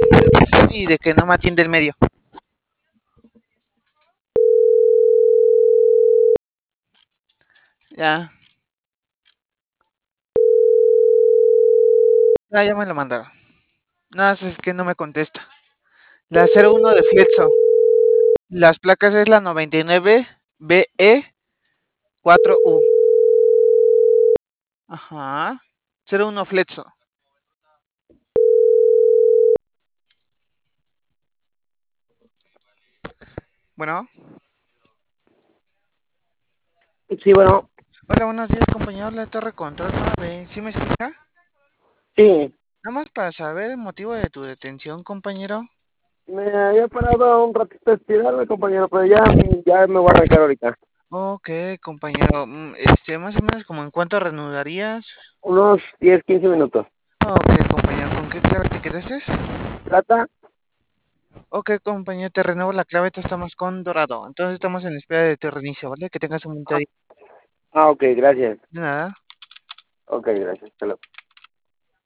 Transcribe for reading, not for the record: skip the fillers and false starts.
y de que no me atiende el medio. Ya, ya me lo mandaron. No, es que no me contesta. La 01 de Fletso. Las placas es la 99 BE 4U. Ajá. 01 Fletso. Bueno. Sí, bueno, Hola, buenos días, compañero. La Torre Control 9. ¿Sí me escucha? sí, Nada más para saber el motivo de tu detención, compañero. me había parado un ratito a estirarme, compañero, pero ya me voy a arrancar ahorita. Ok, compañero. Más o menos como en cuánto reanudarías. Unos 10, 15 minutos. Ok, compañero. ¿Con qué clave te quedaste? ¿Plata? Ok, compañero, te renuevo la clave. Te estamos con dorado. Entonces estamos en espera de tu reinicio, ¿vale? Que tengas un buen Ah, día. ok, gracias. De nada. Ok, gracias. Hasta luego.